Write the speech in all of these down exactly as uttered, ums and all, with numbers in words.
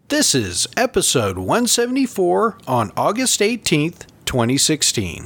This is episode one seventy-four on August eighteenth, twenty sixteen.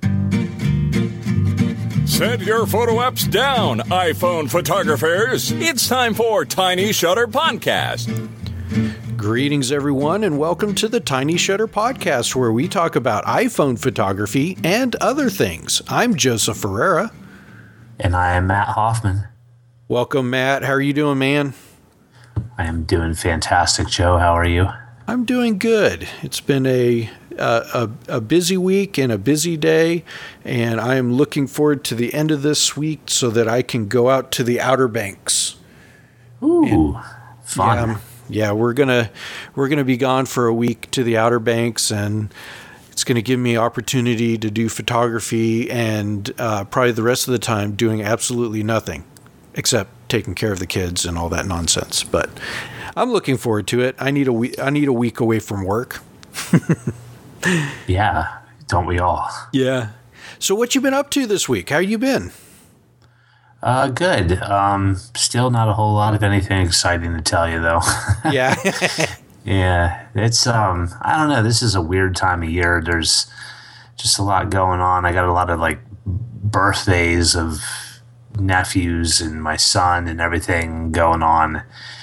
Set your photo apps down, iPhone photographers. It's time for Tiny Shutter Podcast. Greetings, everyone, and welcome to the Tiny Shutter Podcast, where we talk about iPhone photography and other things. I'm Joseph Ferreira. And I am Matt Hoffman. Welcome, Matt. How are you doing, man? I am doing fantastic, Joe. How are you? I'm doing good. It's been a, uh, a a busy week and a busy day, and I am looking forward to the end of this week so that I can go out to the Outer Banks. Ooh, and, fun. Yeah, yeah, we're gonna we're gonna be gone for a week to the Outer Banks, and it's going to give me opportunity to do photography and uh, probably the rest of the time doing absolutely nothing except taking care of the kids and all that nonsense. But I'm looking forward to it. I need a week. I need a week away from work. Yeah, don't we all? Yeah. So what you been up to this week? How you been? Uh, good. Um, still not a whole lot of anything exciting to tell you, though. Yeah. Yeah, it's, um, I don't know. This is a weird time of year. There's just a lot going on. I got a lot of, like, birthdays of nephews and my son and everything going on.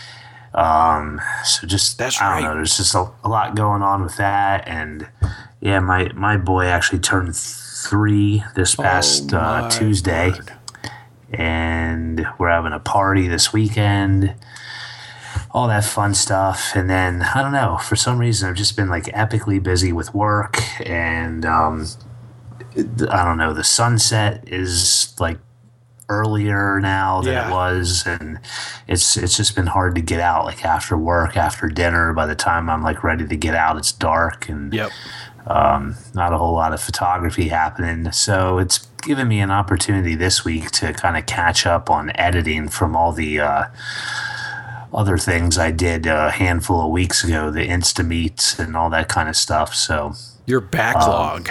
Um, so just, That's I don't right. know. There's just a, a lot going on with that. And, yeah, my, my boy actually turned three this past Oh, uh, my Tuesday. word. And we're having a party this weekend. All that fun stuff. And then, I don't know, for some reason, I've just been like epically busy with work. And um, I don't know, the sunset is like earlier now than Yeah. it was. And it's it's just been hard to get out, like after work, after dinner. By the time I'm like ready to get out, it's dark. And Yep. um, not a whole lot of photography happening. So it's given me an opportunity this week to kind of catch up on editing from all the uh, other things I did a handful of weeks ago, the Instameets and all that kind of stuff. So Your backlog.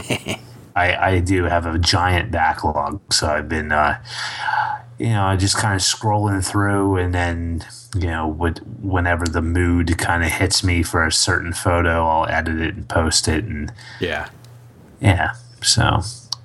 I, I do have a giant backlog. So I've been, uh, you know, just kind of scrolling through, and then, you know, with, whenever the mood kind of hits me for a certain photo, I'll edit it and post it. And yeah. yeah, so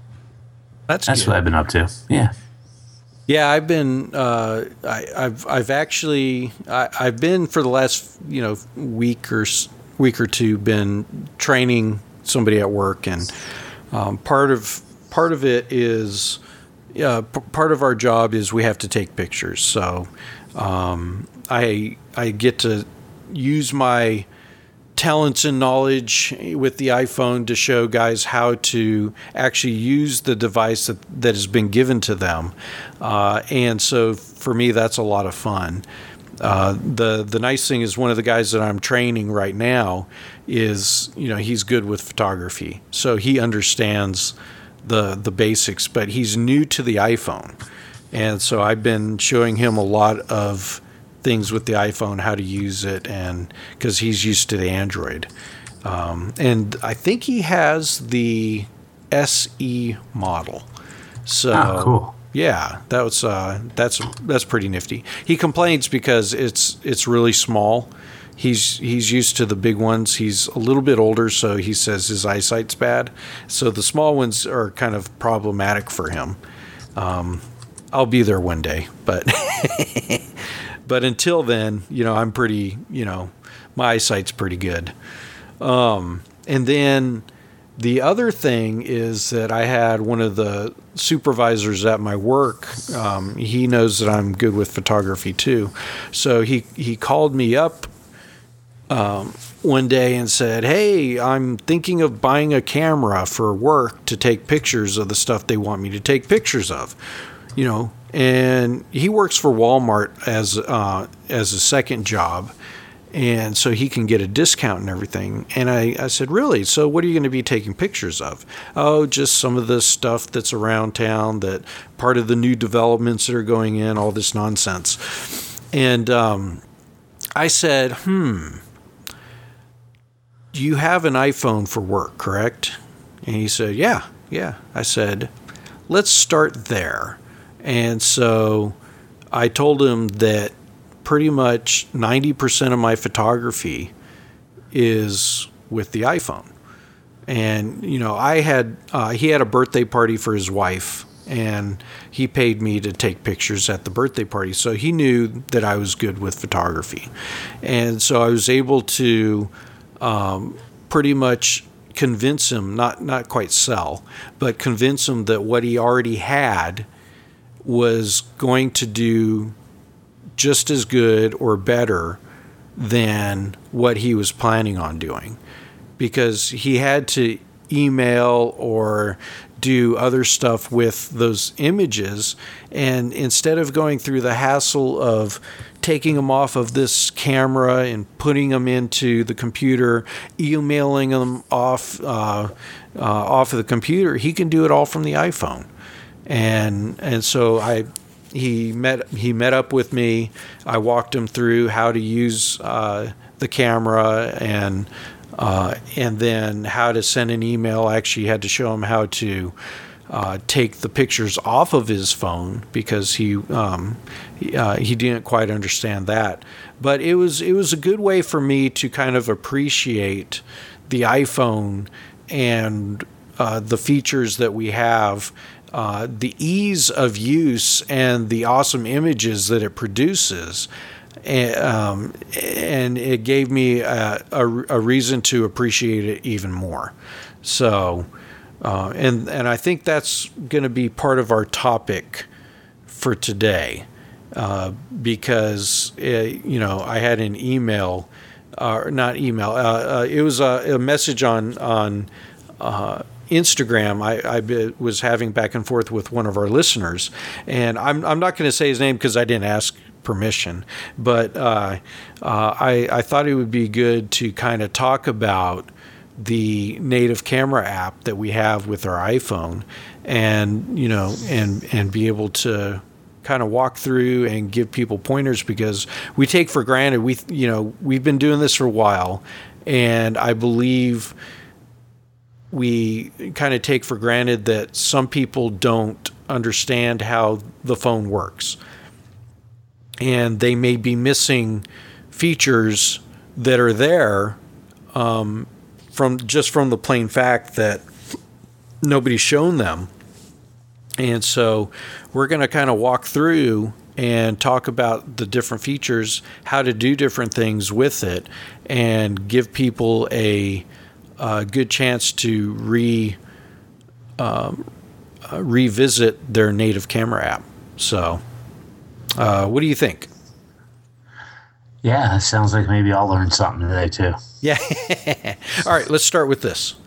That's that's good. what I've been up to. Yeah. Yeah, I've been. Uh, I, I've. I've actually. I, I've been for the last, you know, week or s- week or two been training somebody at work, and um, part of part of it is, uh, p- part of our job is we have to take pictures. So, um, I I get to use my talents and knowledge with the iPhone to show guys how to actually use the device that, that has been given to them. Uh, and so for me, that's a lot of fun. Uh, the the nice thing is one of the guys that I'm training right now is, you know, he's good with photography. So he understands the the basics, but he's new to the iPhone. And so I've been showing him a lot of things with the iPhone, how to use it, and because he's used to the Android. Um, and I think he has the S E model. So Oh, cool. yeah, that was uh, that's that's pretty nifty. He complains because it's it's really small. He's he's used to the big ones. He's a little bit older, so he says his eyesight's bad. So the small ones are kind of problematic for him. Um, I'll be there one day, but but until then, you know, I'm pretty, you know, my eyesight's pretty good. Um, and then the other thing is that I had one of the supervisors at my work. Um, he knows that I'm good with photography too. So he, he called me up um, one day and said, "Hey, I'm thinking of buying a camera for work to take pictures of the stuff they want me to take pictures of." You know, and he works for Walmart as uh, as a second job, and so he can get a discount and everything. And I, I said, "Really? So what are you going to be taking pictures of?" "Oh, just some of the stuff that's around town, that part of the new developments that are going in, all this nonsense." And um, I said, "Hmm, you have an iPhone for work, correct?" And he said, "Yeah, yeah." I said, "Let's start there." And so I told him that pretty much ninety percent of my photography is with the iPhone. And, you know, I had, uh, he had a birthday party for his wife, and he paid me to take pictures at the birthday party. So he knew that I was good with photography. And so I was able to um, pretty much convince him, not, not quite sell, but convince him that what he already had was going to do just as good or better than what he was planning on doing. Because he had to email or do other stuff with those images, and instead of going through the hassle of taking them off of this camera and putting them into the computer, emailing them off uh, uh, off of the computer, he can do it all from the iPhone. And and so I he met he met up with me. I walked him through how to use uh, the camera, and Uh, and then how to send an email. I actually had to show him how to uh, take the pictures off of his phone, because he um, he, uh, he didn't quite understand that. But it was it was a good way for me to kind of appreciate the iPhone and uh, the features that we have, uh, the ease of use, and the awesome images that it produces. And, um, and it gave me a, a, a reason to appreciate it even more. So, uh, and and I think that's going to be part of our topic for today, uh, because it, you know, I had an email, or uh, not email. Uh, uh, it was a, a message on on uh, Instagram. I, I was having back and forth with one of our listeners, and I'm I'm not going to say his name because I didn't ask permission, but uh, uh, I, I thought it would be good to kind of talk about the native camera app that we have with our iPhone, and you know, and and be able to kind of walk through and give people pointers, because we take for granted we you know we've been doing this for a while, and I believe we kind of take for granted that some people don't understand how the phone works. And they may be missing features that are there um, from just from the plain fact that nobody's shown them. And so we're going to kind of walk through and talk about the different features, how to do different things with it, and give people a, a good chance to re um, uh, revisit their native camera app. So. Uh, what do you think? Yeah, it sounds like maybe I'll learn something today too. Yeah. All right, let's start with this.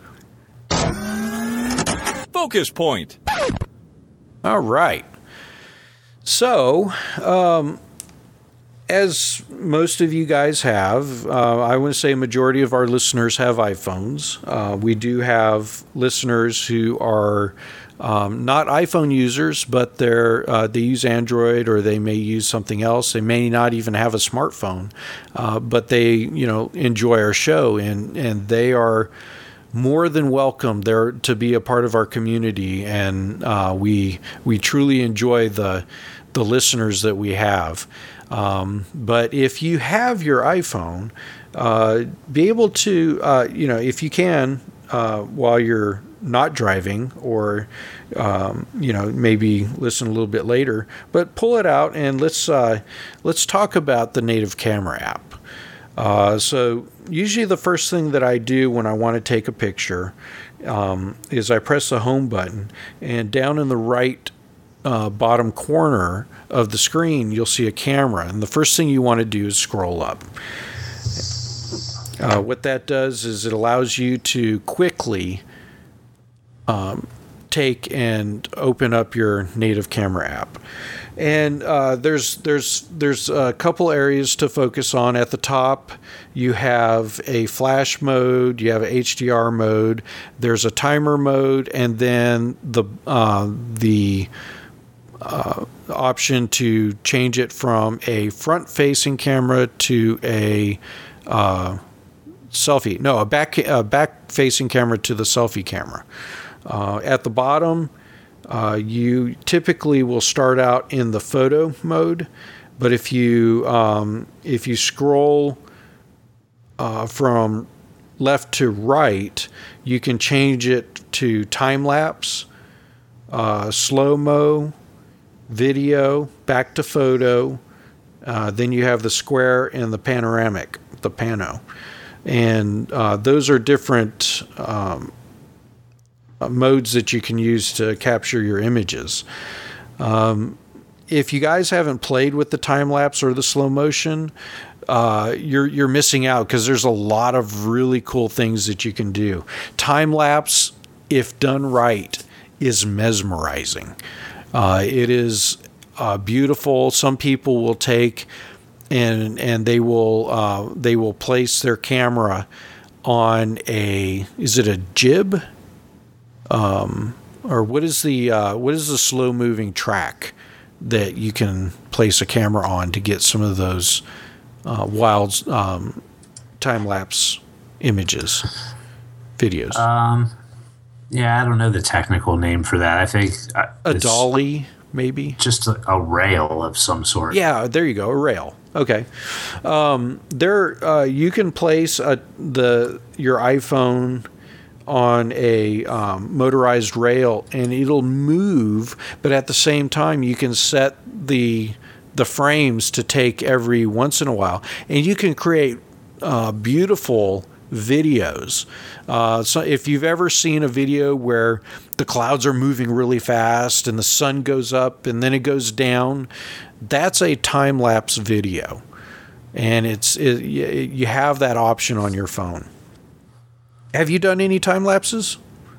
Focus Point. All right. So, um, as most of you guys have, uh, I want to say a majority of our listeners have iPhones. Uh, we do have listeners who are Um, not iPhone users, but they're uh, they use Android, or they may use something else. They may not even have a smartphone, uh, but they you know enjoy our show, and and they are more than welcome there to be a part of our community, and uh, we we truly enjoy the the listeners that we have. Um, but if you have your iPhone, uh, be able to uh, you know if you can uh, while you're not driving, or um, you know maybe listen a little bit later, but pull it out and let's uh, let's talk about the native camera app. Uh, so usually the first thing that I do when I want to take a picture um, is I press the home button, and down in the right uh, bottom corner of the screen you'll see a camera, and the first thing you want to do is scroll up. Uh, what that does is it allows you to quickly Um, take and open up your native camera app, and uh, there's there's there's a couple areas to focus on. At the top, you have a flash mode, you have a H D R mode, there's a timer mode, and then the uh, the uh, option to change it from a front-facing camera to a uh, selfie. No, a back a back-facing camera to the selfie camera. Uh, at the bottom, uh, you typically will start out in the photo mode, But if you um, if you scroll uh, from left to right, you can change it to time lapse, uh, slow mo, video, back to photo. Uh, then you have the square and the panoramic, the pano. And uh, those are different um, uh, modes that you can use to capture your images. Um, if you guys haven't played with the time lapse or the slow motion, uh, you're you're missing out, because there's a lot of really cool things that you can do. Time lapse, if done right, is mesmerizing. Uh, it is uh, beautiful. Some people will take and and they will uh, they will place their camera on a, is it a jib, um, or what is the uh, what is the slow moving track that you can place a camera on to get some of those uh, wild um, time lapse images, videos? Um, yeah, I don't know the technical name for that. I think uh, A it's dolly, maybe? just a, a rail of some sort. Yeah, there you go, a rail. Okay. Um, there, uh, you can place a, the your iPhone on a um, motorized rail, and it'll move, but at the same time, you can set the the frames to take every once in a while, and you can create uh, beautiful videos. Uh, so if you've ever seen a video where the clouds are moving really fast and the sun goes up and then it goes down, that's a time-lapse video. And it's it, you have that option on your phone. Have you done any time lapses?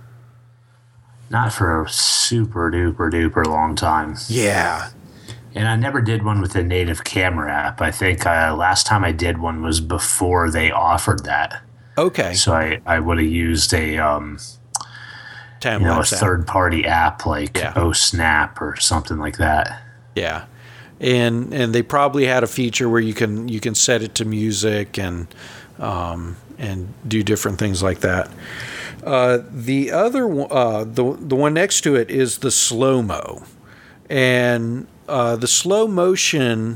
Not for a super duper duper long time. Yeah. And I never did one with a native camera app. I think uh, last time I did one was before they offered that. Okay. So I, I would have used a um, Time you know, a lapse app. third party app like Yeah. Oh Snap or something like that. Yeah. And and they probably had a feature where you can you can set it to music and um, and do different things like that. Uh, the other one, uh, the the one next to it is the slow mo, and uh, the slow motion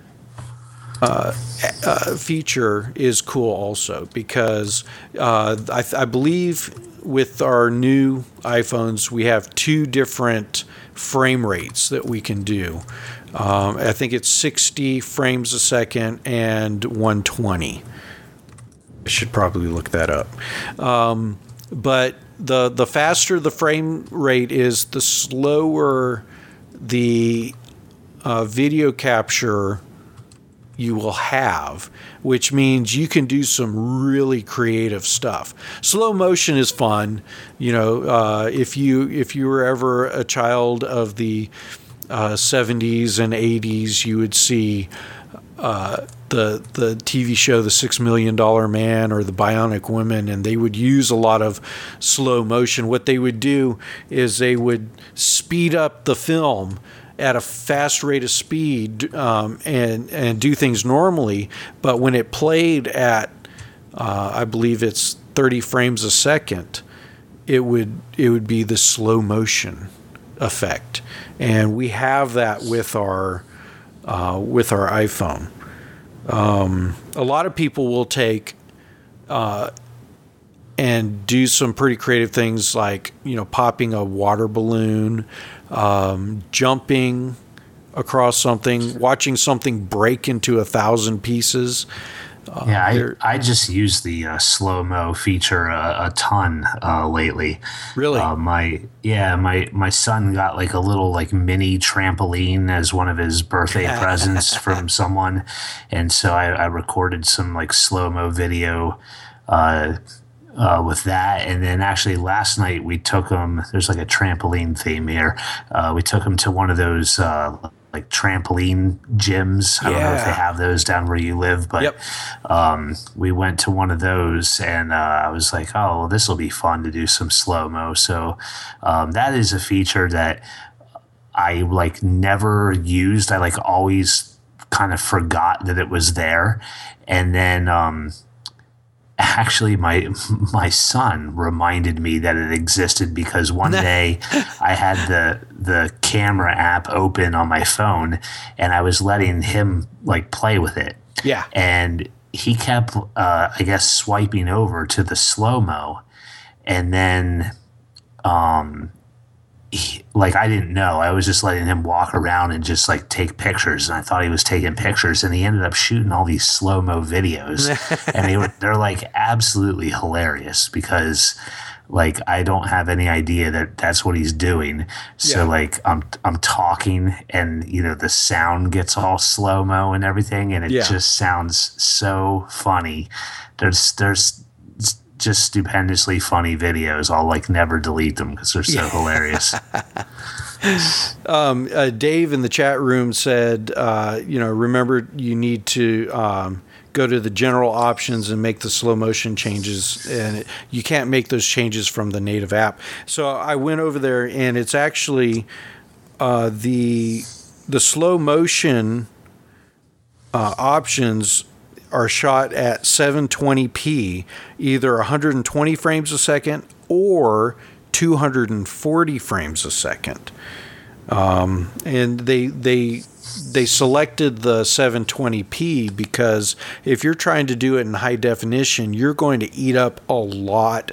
uh, uh, feature is cool also, because uh, I, I believe with our new iPhones we have two different frame rates that we can do. Um, I think it's sixty frames a second and one twenty. I should probably look that up. Um, but the the faster the frame rate is, the slower the uh, video capture you will have, which means you can do some really creative stuff. Slow motion is fun. You know, uh, if you if you were ever a child of the uh, seventies and eighties, you would see uh, the the T V show The Six Million Dollar Man or The Bionic Woman, and they would use a lot of slow motion. What they would do is they would speed up the film at a fast rate of speed um, and and do things normally, but when it played at uh, I believe it's thirty frames a second, it would it would be the slow motion effect, and we have that with our uh, with our iPhone. Um, a lot of people will take uh, and do some pretty creative things, like, you know, popping a water balloon, um, jumping across something, watching something break into a thousand pieces. Uh, Yeah, I, I just use the uh, slow mo feature a, a ton uh, lately. Really? Uh, my yeah, my my son got like a little like mini trampoline as one of his birthday presents from someone, and so I, I recorded some like slow mo video uh, uh, with that. And then actually last night we took him. There's like a trampoline theme here. Uh, we took him to one of those. Uh, like trampoline gyms. I don't know if they Yeah. have those down where you live, but Yep. um, we went to one of those, and uh, I was like, oh, well, this will be fun to do some slow-mo. So um, that is a feature that I like never used. I like always kind of forgot that it was there. And then um, actually, my my son reminded me that it existed because one day I had the the camera app open on my phone and I was letting him like play with it. Yeah. And he kept, uh, I guess, swiping over to the slow-mo. And then, um, he, like, I didn't know. I was just letting him walk around and just, like, take pictures. And I thought he was taking pictures. And he ended up shooting all these slow-mo videos. And they were, they're, like, absolutely hilarious because, like, I don't have any idea that that's what he's doing. So, Yeah. like, I'm I'm talking and, you know, the sound gets all slow-mo and everything. And it Yeah. just sounds so funny. There's, there's just stupendously funny videos. I'll, like, never delete them because they're so Yeah. hilarious. Um, uh, Dave in the chat room said, uh, you know, remember you need to um, go to the general options and make the slow motion changes, and it, you can't make those changes from the native app. So I went over there, and it's actually uh, the the slow motion uh, options are shot at seven twenty p, either one hundred twenty frames a second or two hundred forty frames a second. Um, and they they they selected the seven twenty p because if you're trying to do it in high definition, you're going to eat up a lot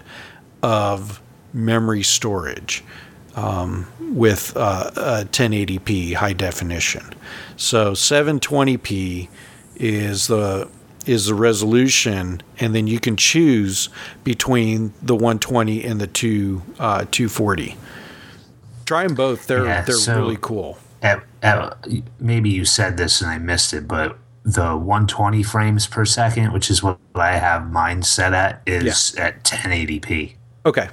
of memory storage um, with uh, a ten eighty p high definition. So seven twenty p is the is the resolution, and then you can choose between the one twenty and the two uh, two forty. Try them both. They're Yeah, they're so- really cool. At, at, maybe you said this and I missed it, but the one twenty frames per second, which is what I have mine set at, is at ten eighty p. Okay.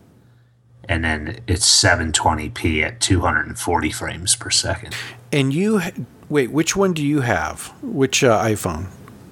And then it's seven twenty p at two hundred forty frames per second. And you wait, which one do you have? Which uh, iPhone?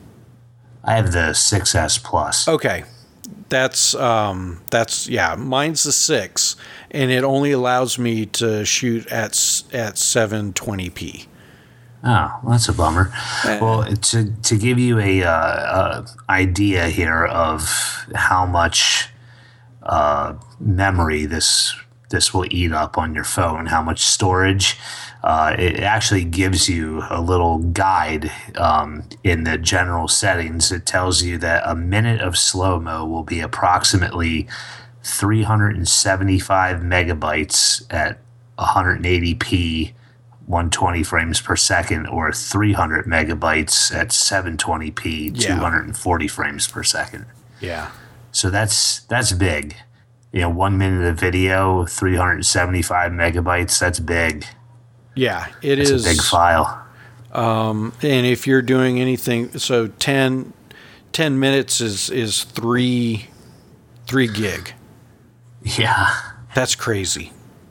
I have the six S Plus. Okay. That's um that's yeah, mine's the six, and it only allows me to shoot at s- at seven twenty p. Oh, well, that's a bummer. Well, to to give you a, uh, uh idea here of how much uh, memory this this will eat up on your phone, how much storage, uh, it actually gives you a little guide um, in the general settings. It tells you that a minute of slow-mo will be approximately three hundred seventy-five megabytes at one hundred eighty p, one hundred twenty frames per second, or three hundred megabytes at seven twenty p, Yeah. two hundred forty frames per second. Yeah. So that's that's big. You know, one minute of video, three hundred seventy-five megabytes. That's big. Yeah, it It's is a big file. And if you're doing anything, so ten, ten minutes is is three three gig. Yeah. That's crazy.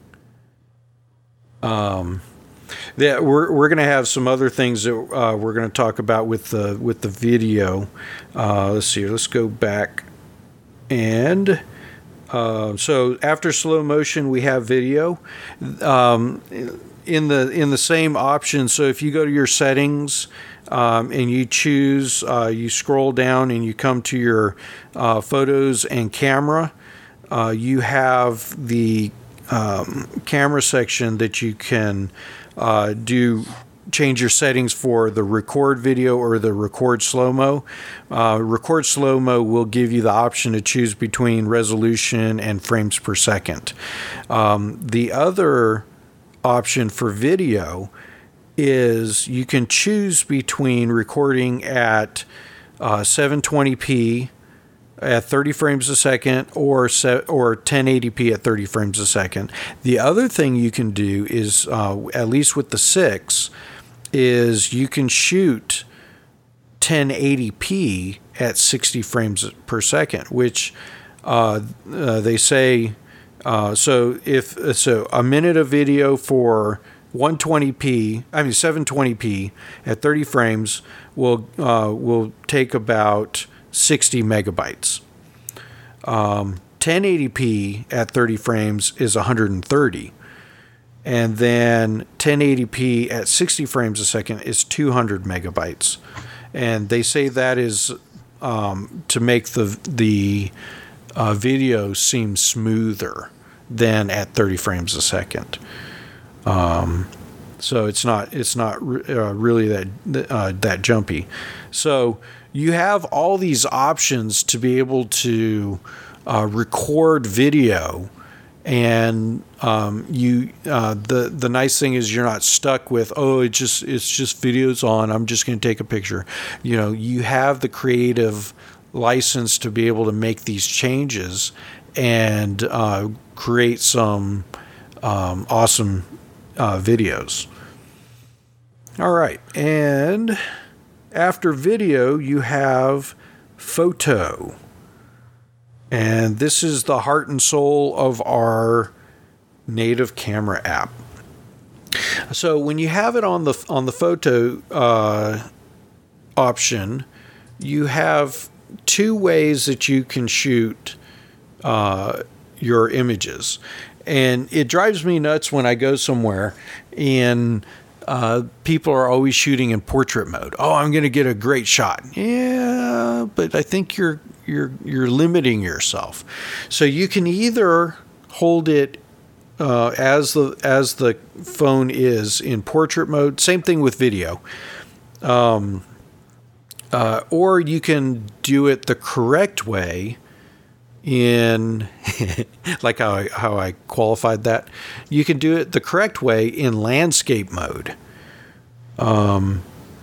Um, yeah, we're we're gonna have some other things that uh, we're gonna talk about with the with the video. Uh, let's see. Let's go back, and uh, so after slow motion, we have video. Um, in the in the same option. So if you go to your settings um, and you choose, uh, you scroll down and you come to your uh, photos and camera. Uh, you have the um, camera section that you can uh, do change your settings for the record video or the record slow-mo. Uh, record slow-mo will give you the option to choose between resolution and frames per second. Um, the other option for video is you can choose between recording at uh, seven twenty p at thirty frames a second or se- or ten eighty p at thirty frames a second. The other thing you can do is, uh, at least with the six, is you can shoot ten eighty p at sixty frames per second, which uh, uh, they say. Uh, so if so, a minute of video for one twenty p, I mean seven twenty p at thirty frames will uh, will take about sixty megabytes. Um, ten eighty p at thirty frames is one hundred thirty, and then ten eighty p at sixty frames a second is two hundred megabytes. And they say that is um, to make the the uh, video seem smoother than at thirty frames a second. Um, so it's not it's not uh, really that uh, that jumpy. So you have all these options to be able to uh, record video. And um, you, uh, the the nice thing is you're not stuck with, oh, it just it's just videos on, I'm just going to take a picture. You know, you have the creative license to be able to make these changes and uh, create some um, awesome uh, videos. All right, and after video, you have photo. And this is the heart and soul of our native camera app. So when you have it on the on the photo uh, option, you have two ways that you can shoot uh, your images. And it drives me nuts when I go somewhere and uh, people are always shooting in portrait mode. Oh, I'm going to get a great shot. Yeah, but I think you're you're you're limiting yourself. So you can either hold it uh, as the as the phone is in portrait mode. Same thing with video. Um, uh, or you can do it the correct way in like how I, how I qualified that. You can do it the correct way in landscape mode. Um,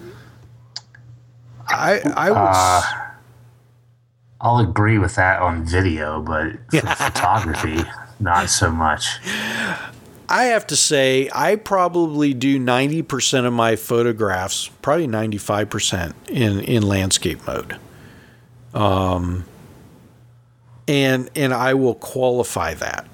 I I would. Uh, I'll agree with that on video, but for photography, not so much. I have to say, I probably do ninety percent of my photographs, probably ninety-five percent in, in landscape mode. Um, and, and I will qualify that.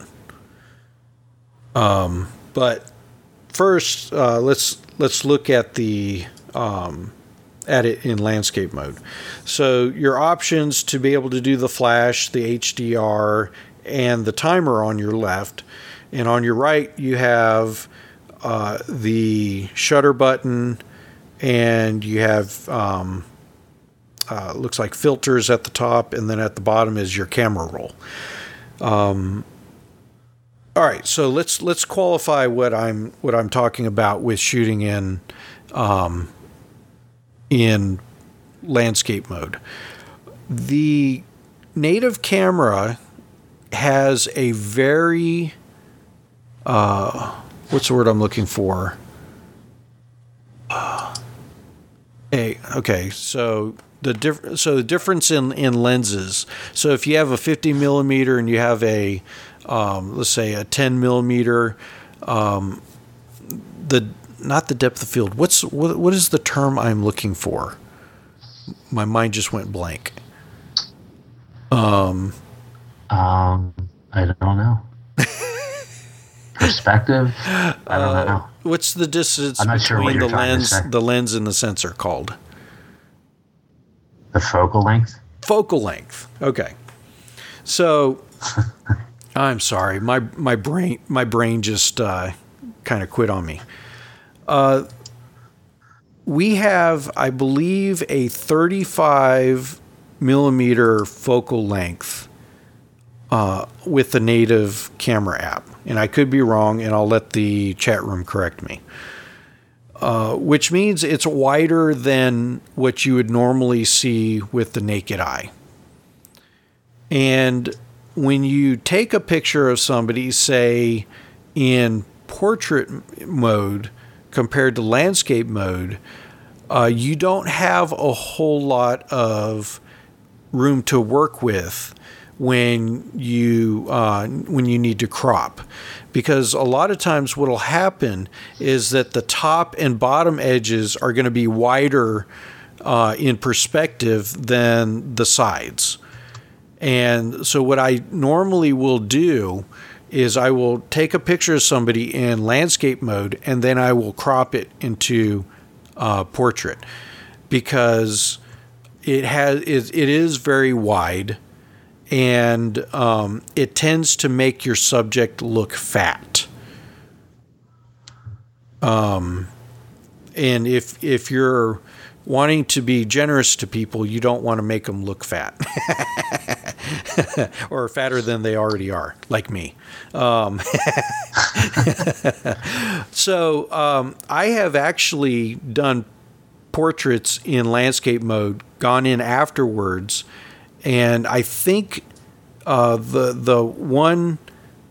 Um, but first, uh, let's, let's look at the, um, at it in landscape mode. So your options to be able to do the flash, the H D R, and the timer on your left. And on your right, you have uh, the shutter button, and you have um, uh, looks like filters at the top, and then at the bottom is your camera roll. Um, all right, so let's let's qualify what I'm what I'm talking about with shooting in um, in landscape mode. The native camera has a very Uh, what's the word I'm looking for? Uh, a, okay, so the diff- so the difference in, in lenses. So if you have a fifty millimeter and you have a, um, let's say a ten millimeter, um, the not the depth of field. What's what, what is the term I'm looking for? My mind just went blank. Um, um, I don't know. Perspective? I don't uh, know. What's the distance I'm not sure what between you're the trying to lens, say. the lens and the sensor called? The focal length? Focal length. Okay. So I'm sorry. My my brain my brain just uh, kind of quit on me. Uh, we have, I believe, a thirty-five millimeter focal length uh, with the native camera app. And I could be wrong, and I'll let the chat room correct me. Uh, which means it's wider than what you would normally see with the naked eye. And when you take a picture of somebody, say, in portrait mode compared to landscape mode, uh, you don't have a whole lot of room to work with when you uh, when you need to crop, because a lot of times what will happen is that the top and bottom edges are going to be wider uh, in perspective than the sides. And so what I normally will do is I will take a picture of somebody in landscape mode, and then I will crop it into uh, portrait, because it has it, it is very wide. And um, it tends to make your subject look fat. Um, and if if you're wanting to be generous to people, you don't want to make them look fat or fatter than they already are, like me. Um, so um, I have actually done portraits in landscape mode, gone in afterwards, and I think uh, the the one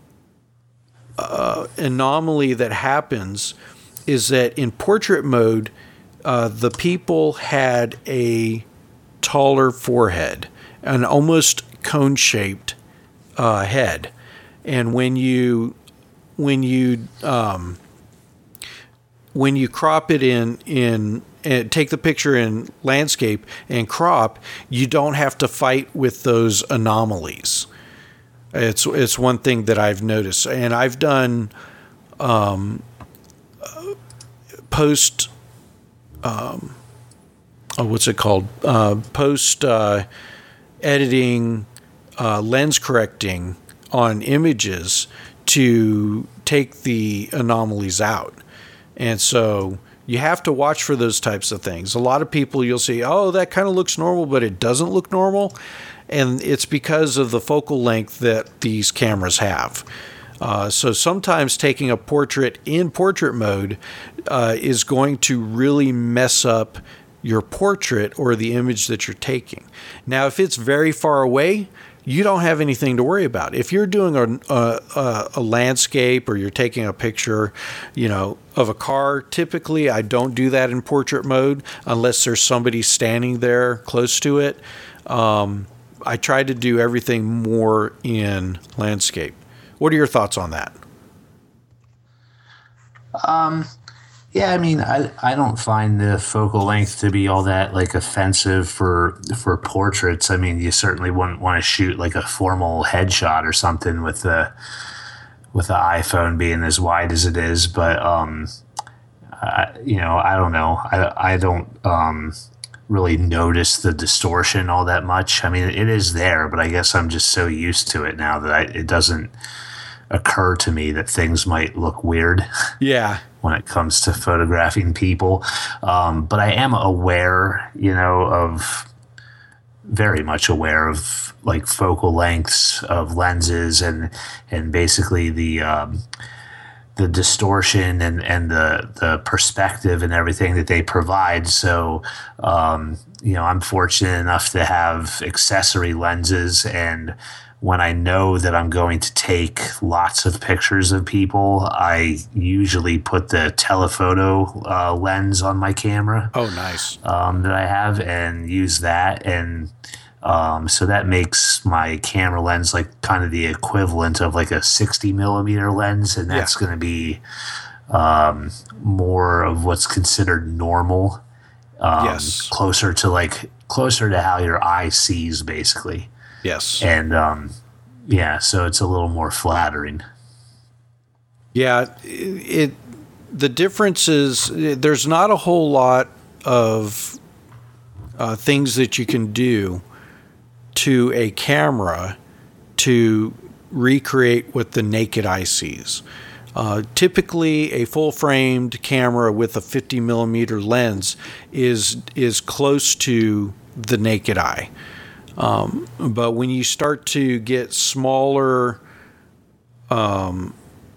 uh, anomaly that happens is that in portrait mode, uh, the people had a taller forehead, an almost cone-shaped uh, head, and when you when you um, when you crop it in in and take the picture in landscape and crop, you don't have to fight with those anomalies. It's it's one thing that I've noticed, and I've done um, post. Um, oh, what's it called? Uh, post uh, editing, uh, lens correcting on images to take the anomalies out, and so you have to watch for those types of things. A lot of people, you'll see, oh, that kind of looks normal, but it doesn't look normal. And it's because of the focal length that these cameras have. Uh, so sometimes taking a portrait in portrait mode uh, is going to really mess up your portrait or the image that you're taking. Now, if it's very far away, you don't have anything to worry about. If you're doing a, a, a landscape or you're taking a picture, you know, of a car, typically I don't do that in portrait mode unless there's somebody standing there close to it. Um, I try to do everything more in landscape. What are your thoughts on that? Um, yeah, I mean, I, I don't find the focal length to be all that like offensive for for portraits. I mean, you certainly wouldn't want to shoot like a formal headshot or something with the with the iPhone being as wide as it is. But um, I, you know, I don't know. I I don't um really notice the distortion all that much. I mean, it is there, but I guess I'm just so used to it now that I, it doesn't occur to me that things might look weird. Yeah. When it comes to photographing people. Um, but I am aware, you know, of very much aware of like focal lengths of lenses and, and basically the, um, the distortion and, and the, the perspective and everything that they provide. So, um, you know, I'm fortunate enough to have accessory lenses, and when I know that I'm going to take lots of pictures of people, I usually put the telephoto uh, lens on my camera. Oh, nice. Um, that I have, and use that. And um, so that makes my camera lens like kind of the equivalent of like a sixty millimeter lens. And that's yeah. going to be um, more of what's considered normal. Um, yes. Closer to like, closer to how your eye sees, basically. Yes. And, um, yeah, so it's a little more flattering. Yeah, it, the difference is there's not a whole lot of uh, things that you can do to a camera to recreate what the naked eye sees. Uh, typically, a full-framed camera with a fifty millimeter lens is is close to the naked eye. Um, but when you start to get smaller, um,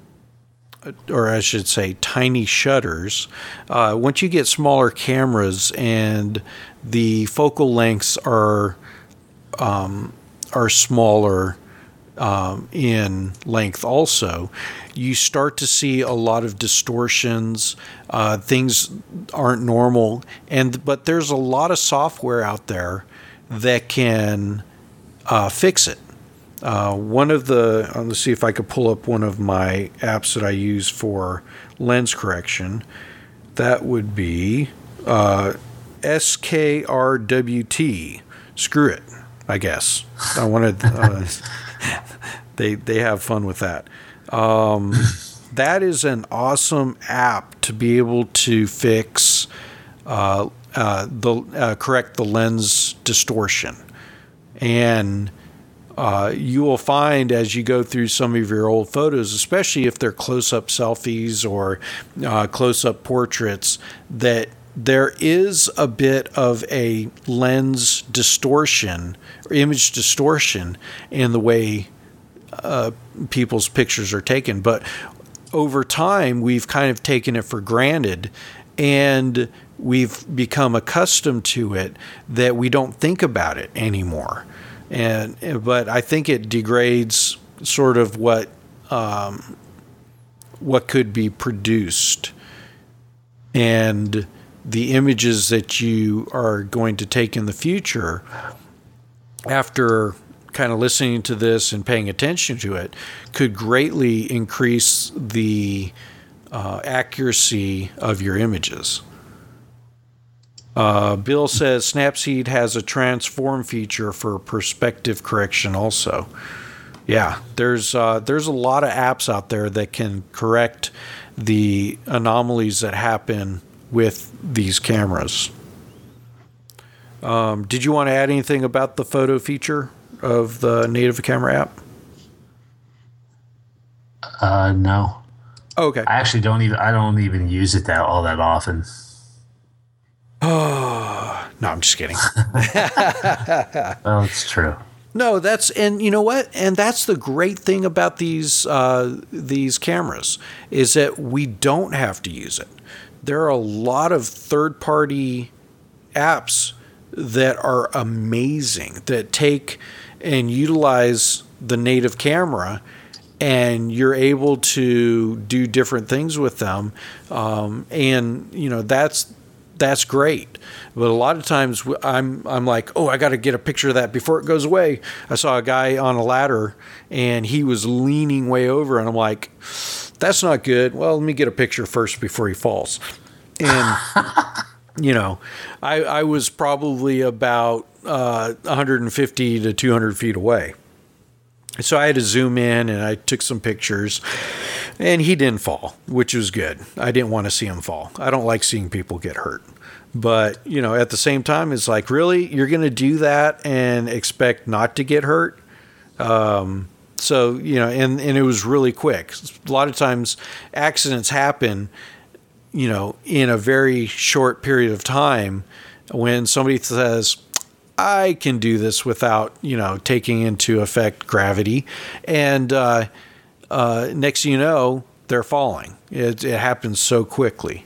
or I should say tiny shutters, uh, once you get smaller cameras and the focal lengths are um, are smaller um, in length also, you start to see a lot of distortions. Uh, things aren't normal, and but there's a lot of software out there that can uh, fix it. Uh, one of the, uh, let's see if I could pull up one of my apps that I use for lens correction. That would be uh, S K R W T. Screw it, I guess. I wanted, uh, they, they have fun with that. Um, that is an awesome app to be able to fix uh, Uh, the uh, correct the lens distortion, and uh, you will find as you go through some of your old photos, especially if they're close-up selfies or uh, close-up portraits, that there is a bit of a lens distortion or image distortion in the way uh, people's pictures are taken. But over time, we've kind of taken it for granted, and we've become accustomed to it that we don't think about it anymore. And but I think it degrades sort of what um, what could be produced, and the images that you are going to take in the future after kind of listening to this and paying attention to it could greatly increase the uh, accuracy of your images. Uh, Bill says Snapseed has a transform feature for perspective correction also. Yeah, there's uh, there's a lot of apps out there that can correct the anomalies that happen with these cameras. Um, did you want to add anything about the photo feature of the native camera app? Uh, no. Okay. I actually don't even. I don't even use it that all that often. Oh no, I'm just kidding. Well, it's true. No, that's and you know what? And that's the great thing about these uh, these cameras is that we don't have to use it. There are a lot of third-party apps that are amazing that take and utilize the native camera, and you're able to do different things with them. Um, and you know that's that's great. But a lot of times I'm I'm like, oh, I got to get a picture of that before it goes away. I saw a guy on a ladder and he was leaning way over, and I'm like, that's not good. Well, let me get a picture first before he falls. And, you know, I, I was probably about uh, one hundred fifty to two hundred feet away. So I had to zoom in and I took some pictures, and he didn't fall, which was good. I didn't want to see him fall. I don't like seeing people get hurt. But, you know, at the same time, it's like, really? You're going to do that and expect not to get hurt? Um, so, you know, and, and it was really quick. A lot of times accidents happen, you know, in a very short period of time when somebody says, I can do this without, you know, taking into effect gravity. And uh, uh, next thing you know, they're falling. It, it happens so quickly.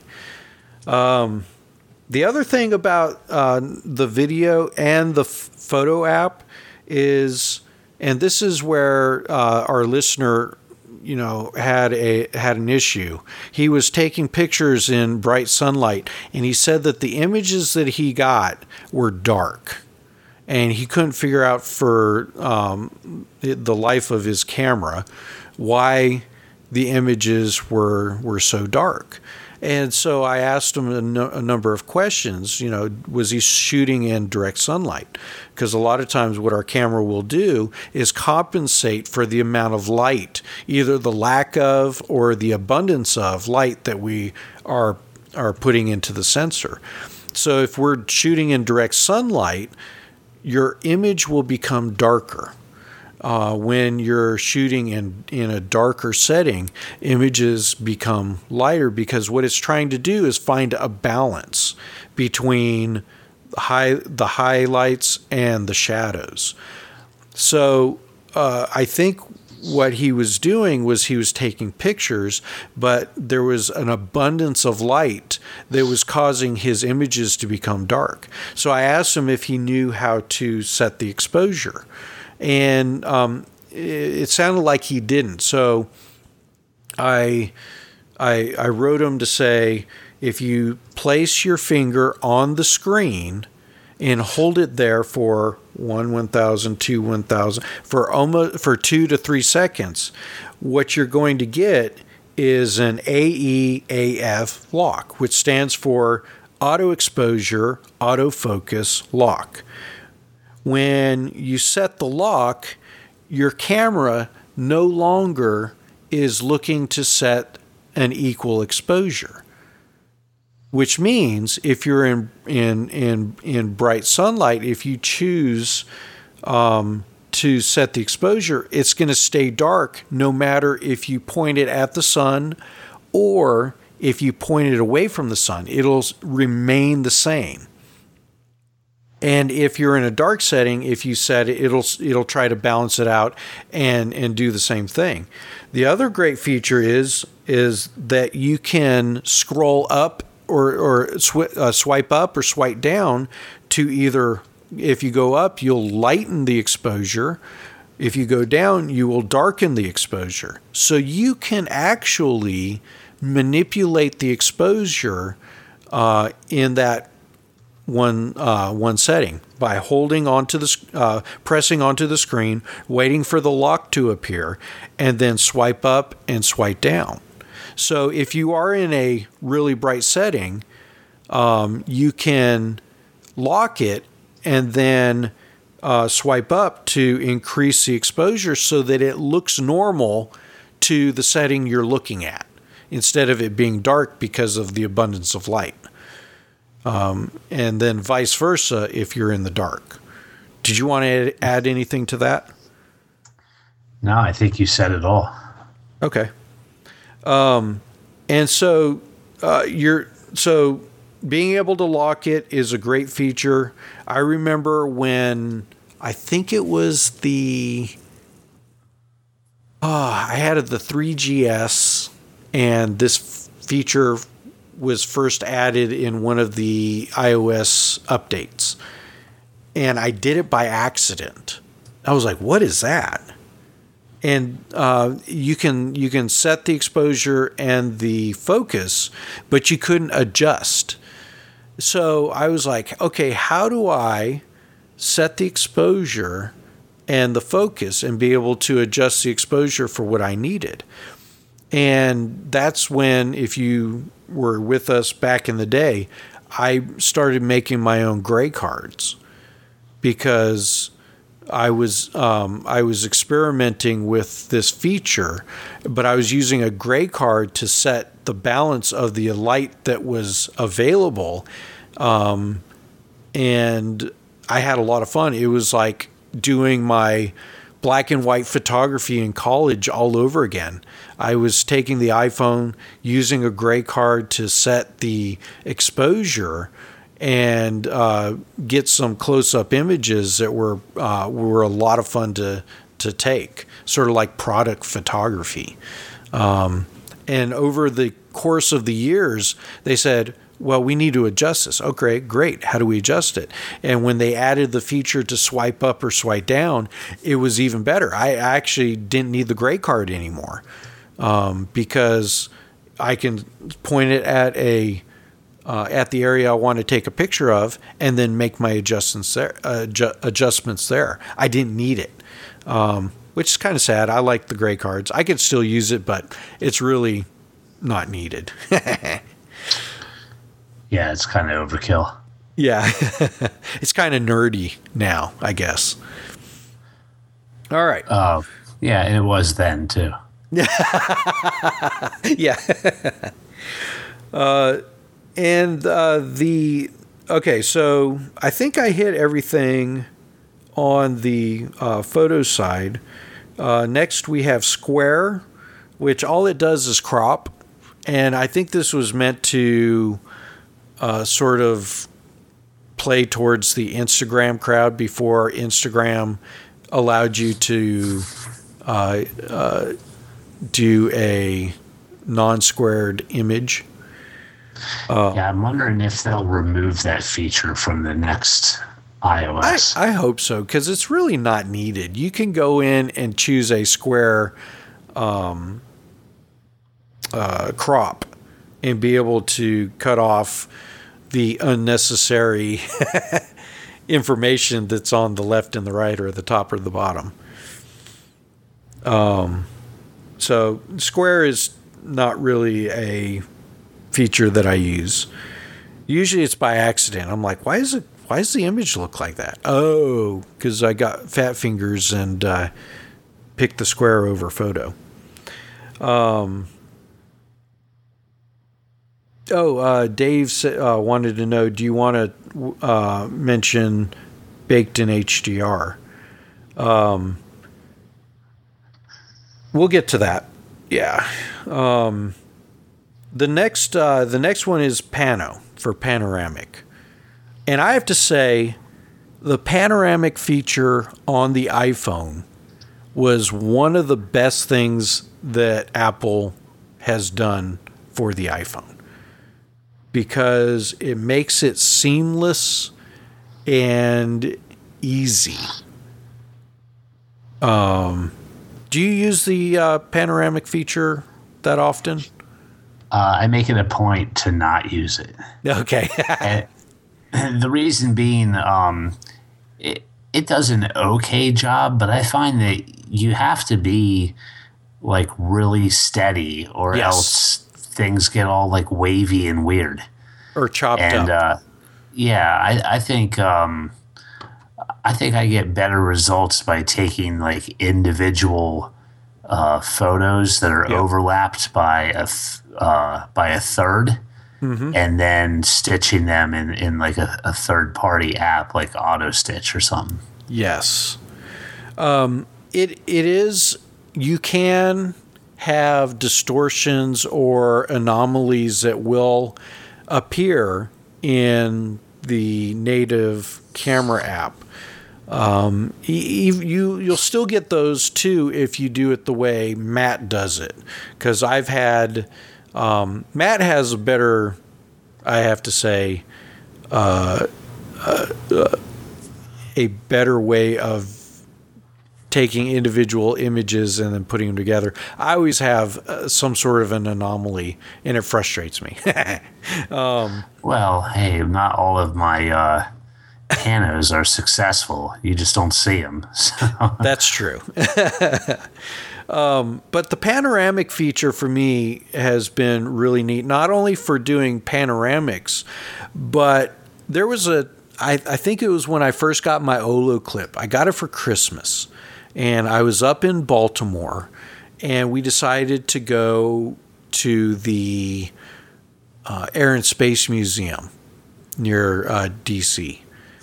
Um, the other thing about uh, the video and the f- photo app is, and this is where uh, our listener, you know, had a had an issue. He was taking pictures in bright sunlight, and he said that the images that he got were dark. And he couldn't figure out for um, the life of his camera why the images were were so dark. And so I asked him a, no, a number of questions. You know, was he shooting in direct sunlight? Because a lot of times what our camera will do is compensate for the amount of light, either the lack of or the abundance of light that we are are putting into the sensor. So if we're shooting in direct sunlight, your image will become darker. Uh, when you're shooting in, in a darker setting, images become lighter because what it's trying to do is find a balance between high, the highlights and the shadows. So uh, I think what he was doing was he was taking pictures, but there was an abundance of light that was causing his images to become dark. So I asked him if he knew how to set the exposure, and um, it, it sounded like he didn't. So I, I, I wrote him to say, if you place your finger on the screen and hold it there for one, one thousand, two, one thousand, for almost for two to three seconds, what you're going to get is an A E A F lock, which stands for Auto Exposure Autofocus Lock. When you set the lock, your camera no longer is looking to set an equal exposure. Which means if you're in in in in bright sunlight, if you choose um, to set the exposure, it's going to stay dark no matter if you point it at the sun or if you point it away from the sun, it'll remain the same. And if you're in a dark setting, if you set it, it'll it'll try to balance it out and and do the same thing. The other great feature is is that you can scroll up or or sw- uh, swipe up or swipe down to either. If you go up, you'll lighten the exposure. If you go down, you will darken the exposure. So you can actually manipulate the exposure uh, in that one uh, one setting by holding onto the uh, pressing onto the screen, waiting for the lock to appear, and then swipe up and swipe down. So if you are in a really bright setting, um, you can lock it and then uh, swipe up to increase the exposure so that it looks normal to the setting you're looking at, instead of it being dark because of the abundance of light. Um, and then vice versa if you're in the dark. Did you want to add anything to that? No, I think you said it all. Okay. Um, and so uh, you're so being able to lock it is a great feature. I remember when I think it was the oh, I had the three G S, and this f- feature was first added in one of the iOS updates, and I did it by accident. I was like, "What is that?" And uh, you can you can set the exposure and the focus, but you couldn't adjust. So I was like, "Okay, how do I set the exposure and the focus and be able to adjust the exposure for what I needed?" And that's when, if you were with us back in the day, I started making my own gray cards, because I was um, I was experimenting with this feature, but I was using a gray card to set the balance of the light that was available, um, and I had a lot of fun. It was like doing my black and white photography in college all over again. I was taking the iPhone, using a gray card to set the exposure and uh, get some close-up images that were uh, were a lot of fun to to take, sort of like product photography. Um, and over the course of the years, they said, well, we need to adjust this. Okay, great. How do we adjust it? And when they added the feature to swipe up or swipe down, it was even better. I actually didn't need the gray card anymore, um, because I can point it at a uh, at the area I want to take a picture of, and then make my adjustments there. Uh, ju- adjustments there. I didn't need it, um, which is kind of sad. I like the gray cards. I could still use it, but it's really not needed. Yeah, it's kind of overkill. Yeah, it's kind of nerdy now, I guess. All right. Uh, yeah, and it was then, too. Yeah. uh, and uh, the, okay, so I think I hit everything on the uh, photo side. Uh, next, we have Square, which all it does is crop. And I think this was meant to uh, sort of play towards the Instagram crowd before Instagram allowed you to uh, uh, do a non-squared image. Uh, yeah, I'm wondering if they'll remove that feature from the next iOS. I, I hope so, because it's really not needed. You can go in and choose a square um, uh, crop and be able to cut off the unnecessary information that's on the left and the right, or the top or the bottom. Um, so Square is not really a feature that I use. Usually it's by accident. I'm like, why is it? Why does the image look like that? Oh, because I got fat fingers and uh, picked the square over photo. Um. Oh, uh, Dave uh, wanted to know, do you want to uh, mention Baked in H D R? Um, we'll get to that. Yeah. Um, The next, uh, the next one is Pano for panoramic, and I have to say, the panoramic feature on the iPhone was one of the best things that Apple has done for the iPhone, because it makes it seamless and easy. Um, do you use the uh, panoramic feature that often? Uh, I make it a point to not use it. Okay. and, and the reason being, um, it, it does an okay job, but I find that you have to be like really steady, or Yes. else things get all like wavy and weird. Or chopped And up. uh, yeah, I, I think um, I think I get better results by taking like individual uh, photos that are Yeah. overlapped by a th- uh, by a third, Mm-hmm. and then stitching them in, in like a, a third party app like Auto Stitch or something. Yes. Um, it it is. You can have distortions or anomalies that will appear in the native camera app. Um, e- e- you you'll still get those too if you do it the way Matt does it, because I've had um, Matt has a better, I have to say, uh, uh, uh, a better way of taking individual images and then putting them together. I always have uh, some sort of an anomaly, and it frustrates me. um, Well, hey, not all of my uh, panos are successful. You just don't see them. So. That's true. um, but the panoramic feature for me has been really neat, not only for doing panoramics, but there was a, I, I think it was when I first got my Olo clip. I got it for Christmas, and I was up in Baltimore, and we decided to go to the uh, Air and Space Museum near uh, D C.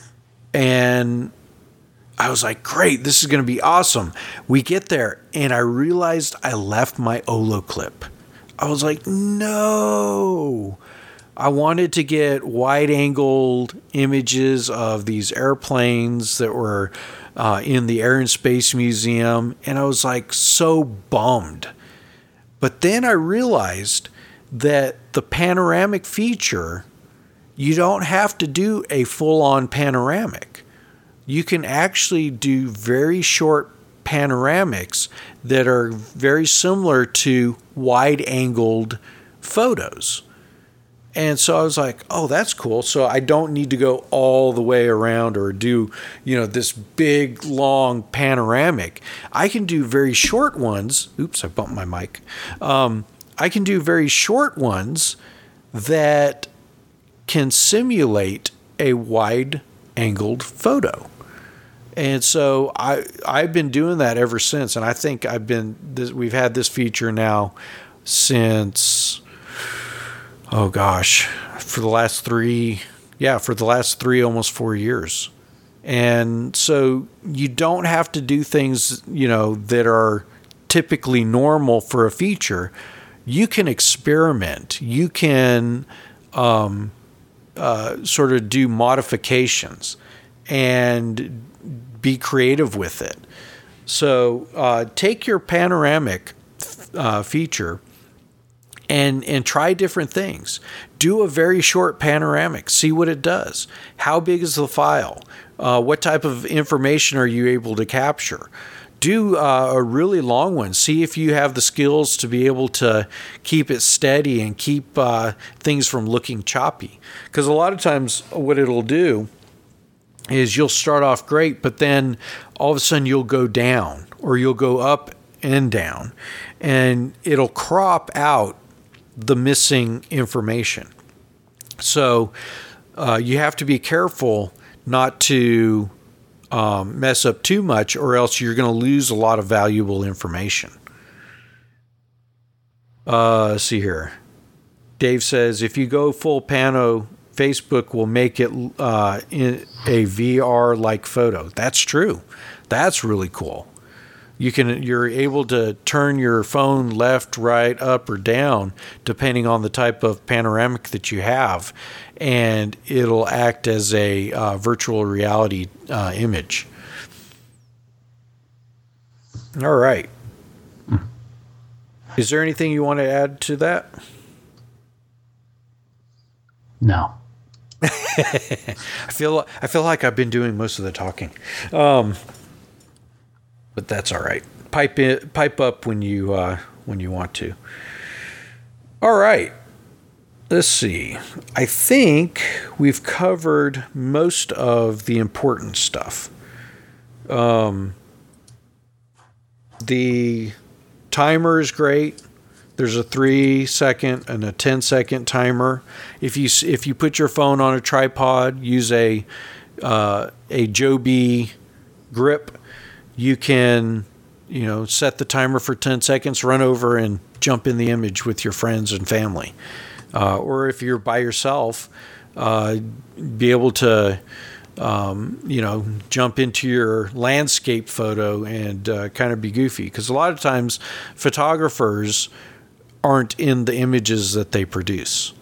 And I was like, great, this is going to be awesome. We get there, and I realized I left my Olo clip. I was like, no. I wanted to get wide-angled images of these airplanes that were uh, in the Air and Space Museum, and I was like so bummed. But then I realized that the panoramic feature, you don't have to do a full-on panoramic. You can actually do very short panoramics that are very similar to wide-angled photos. And so I was like, oh, that's cool. So I don't need to go all the way around or do, you know, this big, long panoramic. I can do very short ones. Oops, I bumped my mic. Um, I can do very short ones that can simulate a wide-angled photo. And so I, I've been doing that ever since. And I think I've been, this, we've had this feature now since... Oh gosh, for the last three, yeah, for the last three, almost four years. And so you don't have to do things, you know, that are typically normal for a feature. You can experiment. You can um, uh, sort of do modifications and be creative with it. So uh, take your panoramic uh, feature and and try different things. Do a very short panoramic. See what it does. How big is the file? Uh, what type of information are you able to capture? Do uh, a really long one. See if you have the skills to be able to keep it steady and keep uh, things from looking choppy. Because a lot of times what it'll do is you'll start off great, but then all of a sudden you'll go down or you'll go up and down, and it'll crop out the missing information. So uh, you have to be careful not to um, mess up too much, or else you're going to lose a lot of valuable information. Uh, let's see here. Dave says, if you go full pano, Facebook will make it uh, in a V R-like photo. That's true. That's really cool. You can you're able to turn your phone left, right, up, or down depending on the type of panoramic that you have, and it'll act as a uh, virtual reality uh, image. All right. Is there anything you want to add to that? No. I feel I feel like I've been doing most of the talking, um, but that's all right. Pipe in, pipe up when you uh, when you want to. All right. Let's see. I think we've covered most of the important stuff. Um, the timer is great. There's a three second and a ten second timer. If you if you put your phone on a tripod, use a uh, a Joby grip, you can you know set the timer for ten seconds, run over and jump in the image with your friends and family. Uh, or if you're by yourself, uh, be able to um, you know jump into your landscape photo and uh, kind of be goofy, because a lot of times photographers aren't in the images that they produce.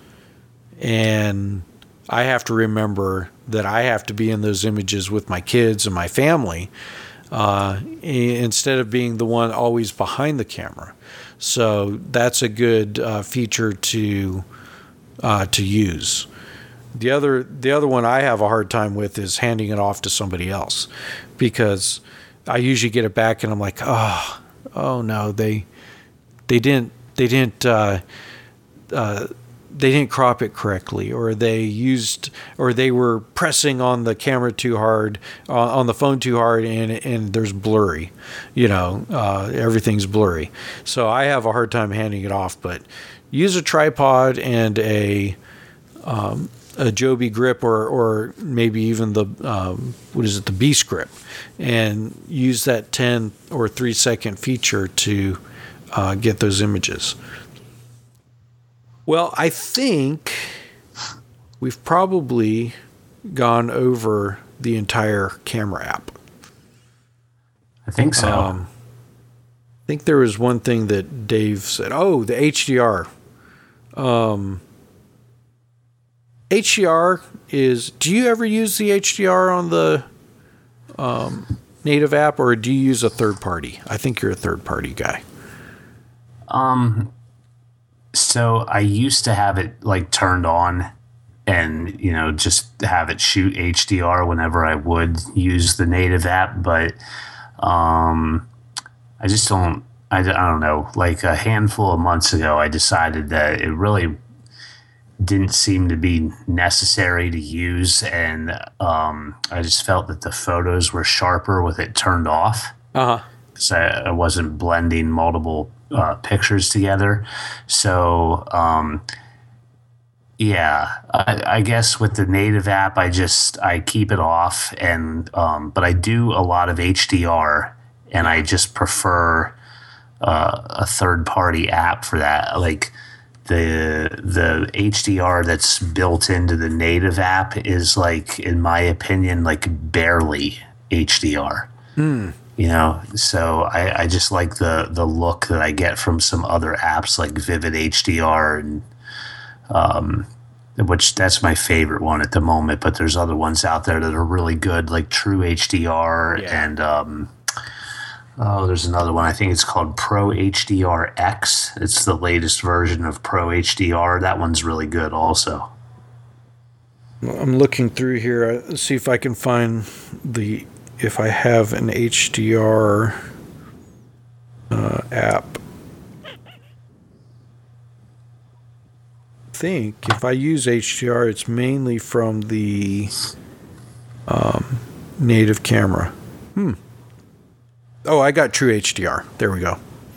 And I have to remember that I have to be in those images with my kids and my family uh, instead of being the one always behind the camera. So that's a good uh, feature to uh, to use. The other the other one I have a hard time with is handing it off to somebody else, because I usually get it back and I'm like, oh, oh no, they they didn't They didn't uh, uh, they didn't crop it correctly, or they used, or they were pressing on the camera too hard, uh, on the phone too hard, and and there's blurry, you know, uh, everything's blurry. So I have a hard time handing it off. But use a tripod and a um, a Joby grip, or or maybe even the um, what is it, the Beast grip, and use that ten or three second feature to Uh, get those images. Well, I think we've probably gone over the entire camera app. I think so. Um, I think there was one thing that Dave said. Oh, the H D R. Um, H D R is. Do you ever use the H D R on the um, native app, or do you use a third party? I think you're a third party guy. Um, so I used to have it like turned on and, you know, just have it shoot H D R whenever I would use the native app. But, um, I just don't, I, I don't know, like a handful of months ago, I decided that it really didn't seem to be necessary to use. And, um, I just felt that the photos were sharper with it turned off. Uh-huh. So I, I wasn't blending multiple Uh, pictures together. So, um, yeah, I, I guess with the native app, I just, I keep it off, and, um, but I do a lot of H D R, and I just prefer, uh, a third party app for that. Like the, the H D R that's built into the native app is like, in my opinion, like barely H D R. Hmm. You know, so I, I just like the, the look that I get from some other apps like Vivid H D R, and um, which that's my favorite one at the moment. But there's other ones out there that are really good, like True H D R, yeah. and um, oh, there's another one. I think it's called Pro H D R X. It's the latest version of Pro H D R. That one's really good also. I'm looking through here. Let's see if I can find the. If I have an H D R uh, app. I think if I use H D R, it's mainly from the um, native camera. Hmm. Oh, I got True H D R. There we go.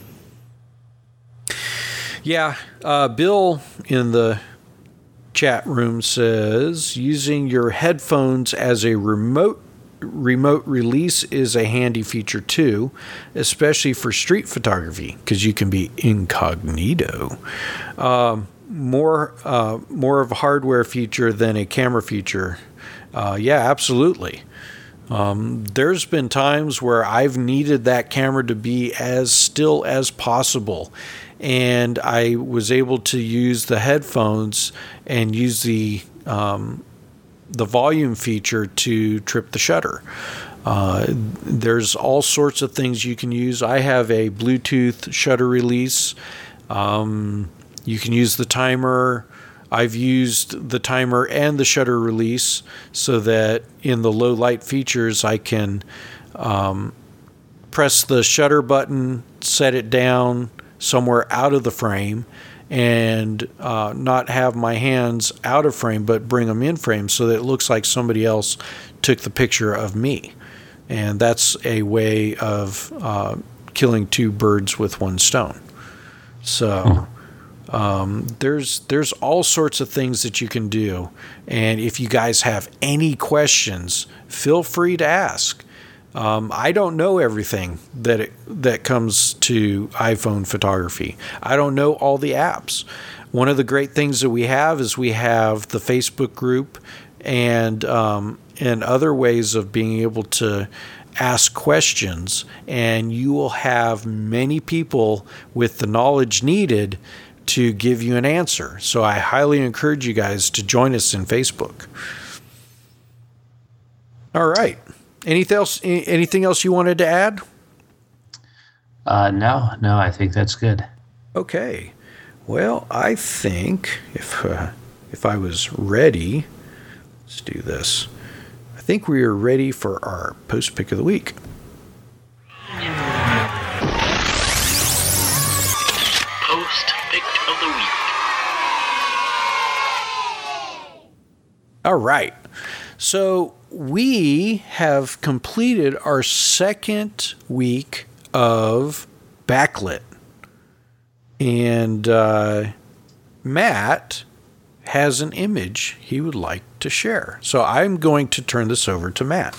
Yeah, uh, Bill in the chat room says, using your headphones as a remote remote release is a handy feature too, especially for street photography, because you can be incognito. Um, more uh, more of a hardware feature than a camera feature. Uh, yeah, absolutely. Um, there's been times where I've needed that camera to be as still as possible, and I was able to use the headphones and use the um, the volume feature to trip the shutter. Uh, there's all sorts of things you can use. I have a Bluetooth shutter release. Um, you can use the timer. I've used the timer and the shutter release so that in the low light features, I can um, press the shutter button, set it down somewhere out of the frame, and uh, not have my hands out of frame, but bring them in frame so that it looks like somebody else took the picture of me. And that's a way of uh, killing two birds with one stone. So um, there's there's all sorts of things that you can do. And if you guys have any questions, feel free to ask. Um, I don't know everything that it, that comes to iPhone photography. I don't know all the apps. One of the great things that we have is we have the Facebook group and um, and other ways of being able to ask questions, and you will have many people with the knowledge needed to give you an answer. So I highly encourage you guys to join us in Facebook. All right. Anything else? Anything else you wanted to add? Uh, no, no, I think that's good. Okay. Well, I think if uh, if I was ready, let's do this. I think we are ready for our post pick of the week. Post pick of the week. All right. So we have completed our second week of backlit. And uh, Matt has an image he would like to share. So I'm going to turn this over to Matt.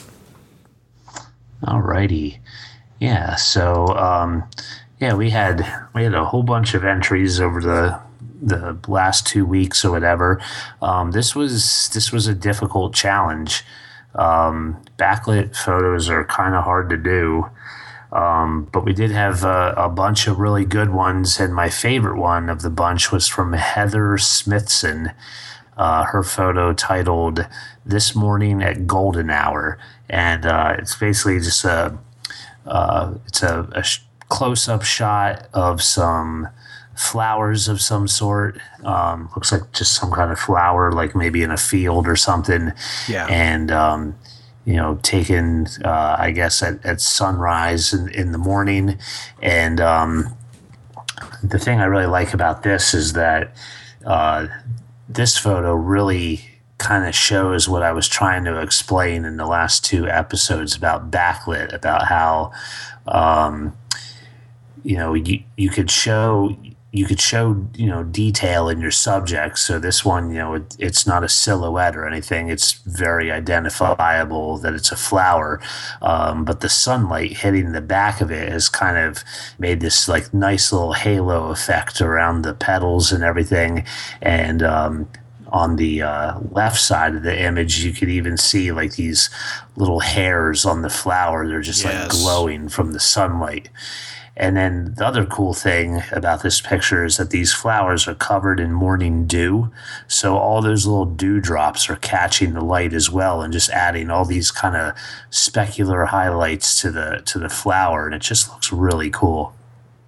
Alrighty. Yeah, so um, yeah, we had we had a whole bunch of entries over the the last two weeks or whatever. Um, this was this was a difficult challenge. Um, backlit photos are kind of hard to do. Um, but we did have a, a bunch of really good ones, and my favorite one of the bunch was from Heather Smithson. Uh, her photo titled "This Morning at Golden Hour," and uh, it's basically just a uh, it's a, a sh- close-up shot of some flowers of some sort. Um, looks like just some kind of flower, like maybe in a field or something. Yeah, and um, you know, taken, uh, I guess, at, at sunrise in, in the morning. And um, the thing I really like about this is that uh, this photo really kind of shows what I was trying to explain in the last two episodes about backlit, about how, um, you know, you, you could show... You could show, you know, detail in your subject. So this one, you know, it, it's not a silhouette or anything. It's very identifiable that it's a flower. Um, but the sunlight hitting the back of it has kind of made this like nice little halo effect around the petals and everything. And um, on the uh, left side of the image, you could even see like these little hairs on the flower. They're just yes. like glowing from the sunlight. And then the other cool thing about this picture is that these flowers are covered in morning dew. So all those little dewdrops are catching the light as well and just adding all these kind of specular highlights to the to the flower. And it just looks really cool.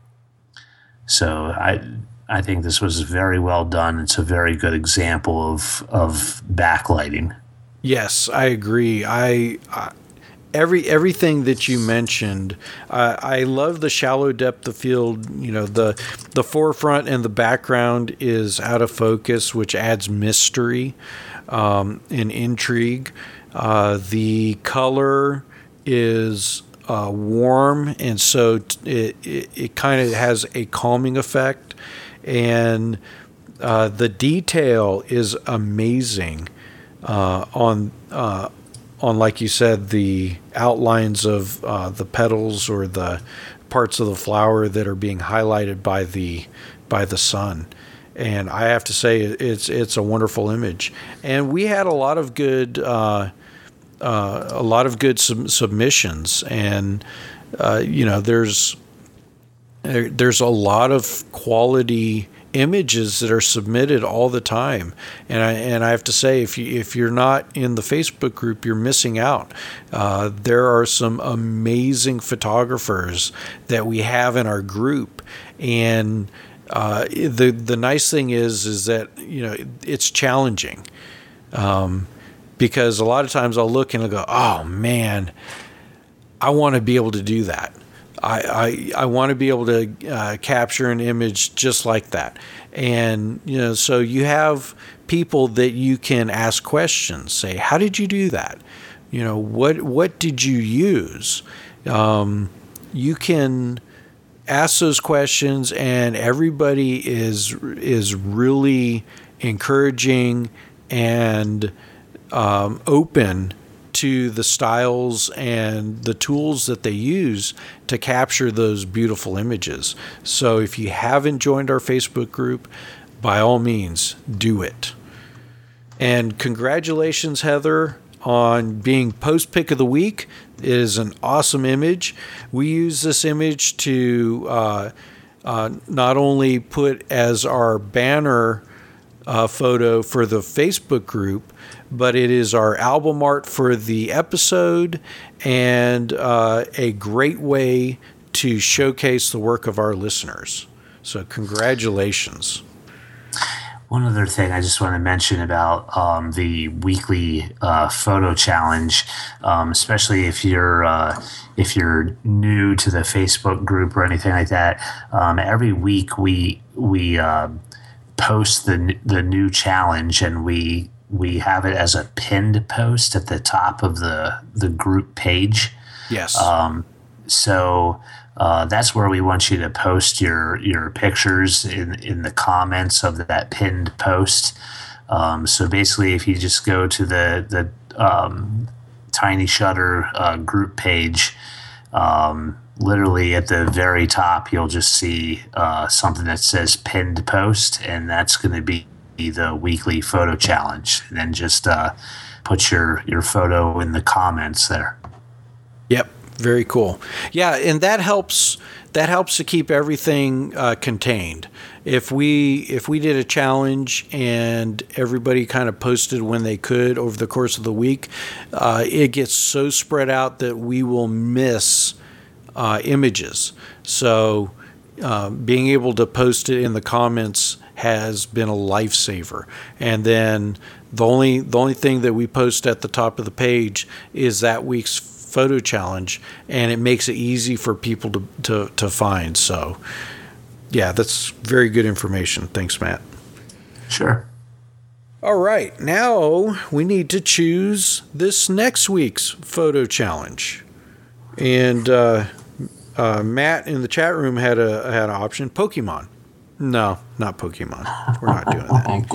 So I I think this was very well done. It's a very good example of of backlighting. Yes, I agree. I... I Every everything that you mentioned, uh, I love the shallow depth of field. You know, the the forefront and the background is out of focus, which adds mystery um, and intrigue. Uh, the color is uh, warm, and so it it, it kind of has a calming effect, and uh, the detail is amazing uh, on. Uh, on, like you said, the outlines of uh, the petals or the parts of the flower that are being highlighted by the by the sun. And I have to say, it's it's a wonderful image. And we had a lot of good uh, uh, a lot of good sub- submissions, and uh, you know, there's there, there's a lot of quality images that are submitted all the time, and I and I have to say, if you if you're not in the Facebook group, you're missing out. Uh, there are some amazing photographers that we have in our group, and uh, the the nice thing is is that, you know, it's challenging, um, because a lot of times I'll look and I'll go, oh man, I want to be able to do that. I, I, I want to be able to uh, capture an image just like that. And, you know, so you have people that you can ask questions, say, how did you do that? You know, what, what did you use? Um, you can ask those questions, and everybody is, is really encouraging and um, open to the styles and the tools that they use to capture those beautiful images. So if you haven't joined our Facebook group, by all means, do it. And congratulations, Heather, on being Post Pick of the Week. It is an awesome image. We use this image to uh, uh, not only put as our banner uh, photo for the Facebook group, but it is our album art for the episode, and uh, a great way to showcase the work of our listeners. So congratulations. One other thing I just want to mention about um, the weekly uh, photo challenge, um, especially if you're uh, if you're new to the Facebook group or anything like that. Um, every week we we uh, post the the new challenge, and we we have it as a pinned post at the top of the the group page. Yes. Um, so. Uh, that's where we want you to post your your pictures in, in the comments of that pinned post. Um, so basically, if you just go to the the um, Tiny Shutter uh, group page, um, literally at the very top, you'll just see uh, something that says pinned post, and that's going to be the weekly photo challenge. And then just uh, put your your photo in the comments there. Yep. Very cool. Yeah, and that helps. That helps to keep everything uh, contained. If we if we did a challenge and everybody kind of posted when they could over the course of the week, uh, it gets so spread out that we will miss uh, images. So uh, being able to post it in the comments has been a lifesaver. And then the only the only thing that we post at the top of the page is that week's photo challenge, and it makes it easy for people to, to, to find. So yeah, that's very good information. Thanks, Matt. Sure. All right. Now we need to choose this next week's photo challenge. And uh, uh, Matt in the chat room had a had an option. Pokemon. No, not Pokemon. We're not doing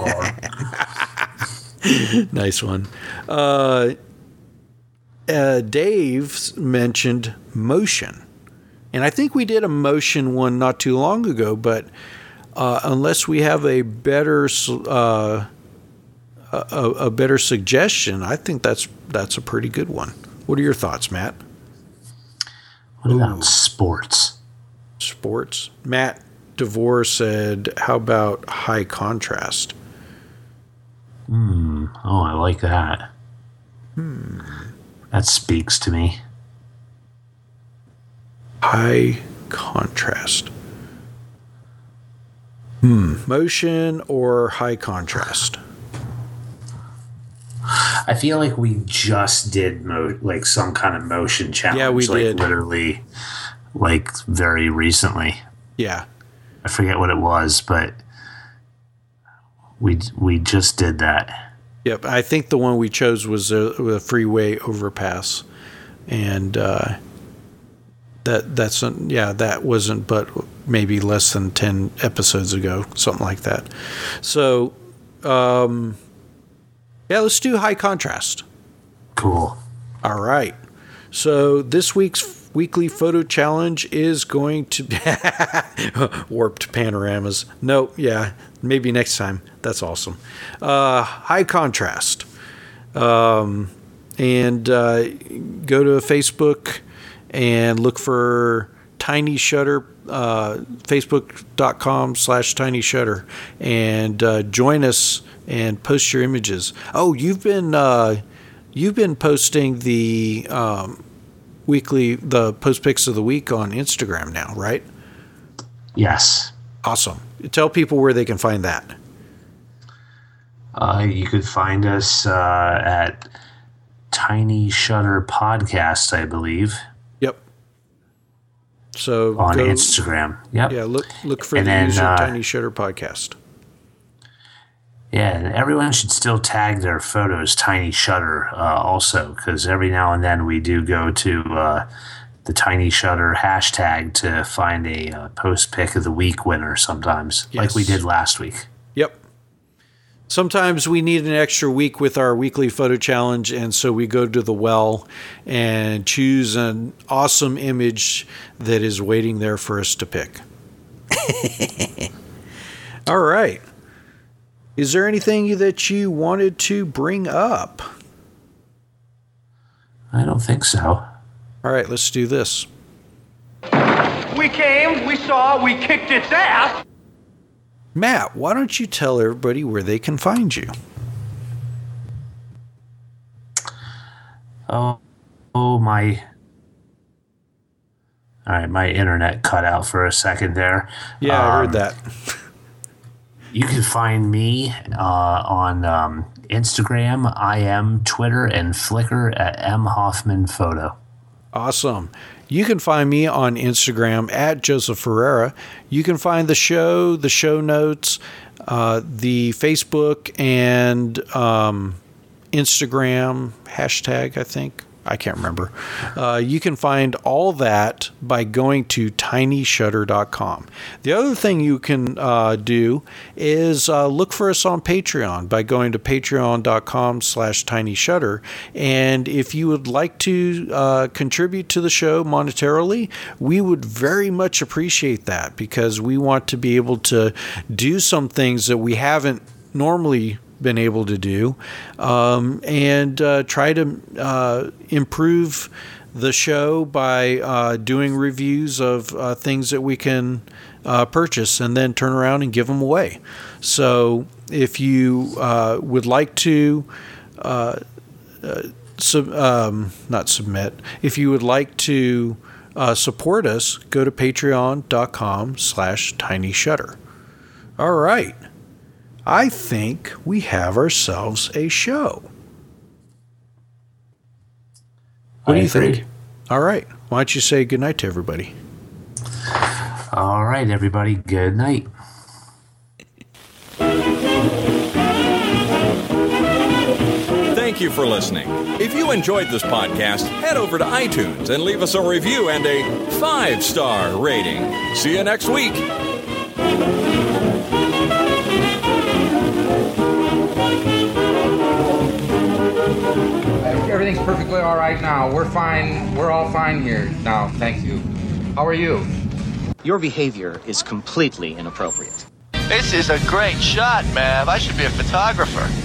that. Oh, God. Nice one. Uh, Uh, Dave mentioned motion, and I think we did a motion one not too long ago, but uh, unless we have a better uh, a, a better suggestion, I think that's that's a pretty good one. What are your thoughts, Matt? What about Ooh. sports? Sports. Matt DeVore said, how about high contrast? Hmm. Oh, I like that. Hmm. That speaks to me. High contrast. Hmm. Motion or high contrast? I feel like we just did mo- like some kind of motion challenge. Yeah, we like did. Literally, like very recently. Yeah. I forget what it was, but we we just did that. Yep, I think the one we chose was a, a freeway overpass, and uh, that that's a, yeah that wasn't but maybe less than ten episodes ago, something like that. So, um, yeah, let's do high contrast. Cool. All right. So this week's weekly photo challenge is going to be warped panoramas. No, yeah, maybe next time. That's awesome. Uh, high contrast. Um, and uh, go to Facebook and look for Tiny Shutter, uh, facebook.com slash Tiny Shutter, and uh, join us and post your images. Oh, you've been uh, you've been posting the um, weekly the post pics of the week on Instagram now, right? Yes. Awesome. Tell people where they can find that. Uh, you could find us uh, at Tiny Shutter Podcast, I believe. Yep. So on go, Instagram. Yep. Yeah, look look for and the then, user uh, Tiny Shutter Podcast. Yeah, and everyone should still tag their photos Tiny Shutter uh, also, because every now and then we do go to uh, the Tiny Shutter hashtag to find a uh, post pick of the week winner sometimes, Yes. like we did last week. Yep. Sometimes we need an extra week with our weekly photo challenge, and so we go to the well and choose an awesome image that is waiting there for us to pick. All right. Is there anything that you wanted to bring up? I don't think so. All right, let's do this. We came, we saw, we kicked its ass. Matt, why don't you tell everybody where they can find you? Oh, oh my. All right, my internet cut out for a second there. Yeah, I heard Um, that. You can find me uh, on um, Instagram, I M, Twitter, and Flickr at M Hoffman Photo. Awesome. You can find me on Instagram at Joseph Ferreira. You can find the show, the show notes, uh, the Facebook and um, Instagram hashtag, I think. I can't remember. Uh, you can find all that by going to tiny shutter dot com. The other thing you can uh, do is uh, look for us on Patreon by going to patreon dot com slash tiny shutter. And if you would like to uh, contribute to the show monetarily, we would very much appreciate that, because we want to be able to do some things that we haven't normally been able to do, um, and uh, try to uh, improve the show by uh, doing reviews of uh, things that we can uh, purchase and then turn around and give them away. So if you uh, would like to uh, uh, sub, um, not submit, if you would like to uh, support us, go to patreon dot com slash tiny shutter. All right. I think we have ourselves a show. What I do you agree. think? All right. Why don't you say goodnight to everybody? All right, everybody, good night. Thank you for listening. If you enjoyed this podcast, head over to iTunes and leave us a review and a five-star rating. See you next week. Everything's perfectly all right now. We're fine. We're all fine here now. Thank you. How are you? Your behavior is completely inappropriate. This is a great shot, Mav. I should be a photographer.